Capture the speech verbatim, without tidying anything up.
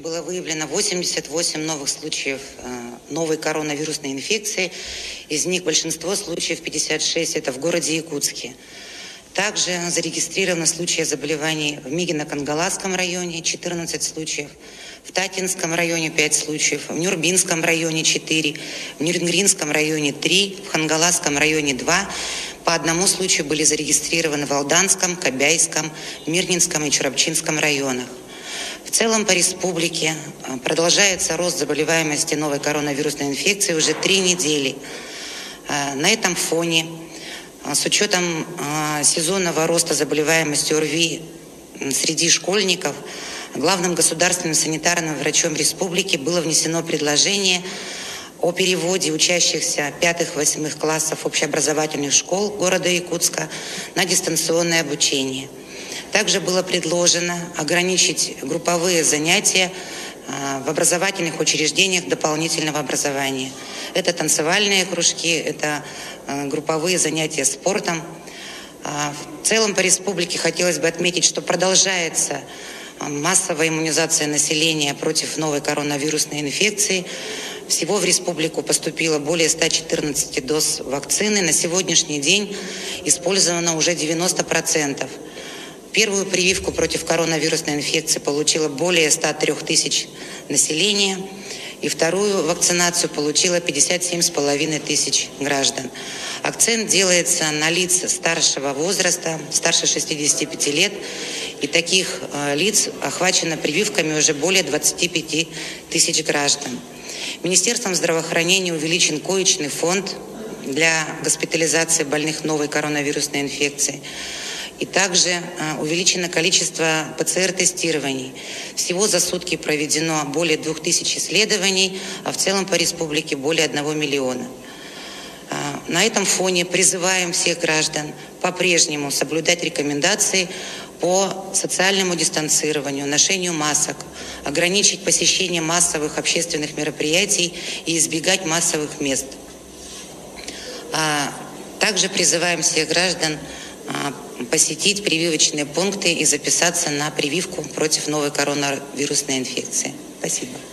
было выявлено восемьдесят восемь новых случаев новой коронавирусной инфекции. Из них большинство случаев, пятьдесят шесть, это в городе Якутске. Также зарегистрированы случаи заболеваний в Мигино-Кангаласском районе, четырнадцать случаев, в Татинском районе пять случаев, в Нюрбинском районе четыре, в Нюрнгринском районе три, в Хангаласском районе два. По одному случаю были зарегистрированы в Алданском, Кобяйском, Мирнинском и Чурапчинском районах. В целом по республике продолжается рост заболеваемости новой коронавирусной инфекцией уже три недели. На этом фоне, с учетом сезонного роста заболеваемости ОРВИ среди школьников, главным государственным санитарным врачом республики было внесено предложение о переводе учащихся пятых-восьмых классов общеобразовательных школ города Якутска на дистанционное обучение. Также было предложено ограничить групповые занятия в образовательных учреждениях дополнительного образования. Это танцевальные кружки, это групповые занятия спортом. В целом по республике хотелось бы отметить, что продолжается массовая иммунизация населения против новой коронавирусной инфекции. Всего в республику поступило более ста четырнадцати доз вакцины. На сегодняшний день использовано уже девяносто процентов. Первую прививку против коронавирусной инфекции получило более ста трёх тысяч населения. И вторую вакцинацию получило пятьдесят семь с половиной тысяч граждан. Акцент делается на лиц старшего возраста, старше шестидесяти пяти лет. И таких э, лиц охвачено прививками уже более двадцати пяти тысяч граждан. Министерством здравоохранения увеличен коечный фонд для госпитализации больных новой коронавирусной инфекцией. И также э, увеличено количество ПЦР-тестирований. Всего за сутки проведено более двух тысяч исследований, а в целом по республике более одного миллиона. Э, на этом фоне призываем всех граждан по-прежнему соблюдать рекомендации по социальному дистанцированию, ношению масок, ограничить посещение массовых общественных мероприятий и избегать массовых мест. А также призываем всех граждан посетить прививочные пункты и записаться на прививку против новой коронавирусной инфекции. Спасибо.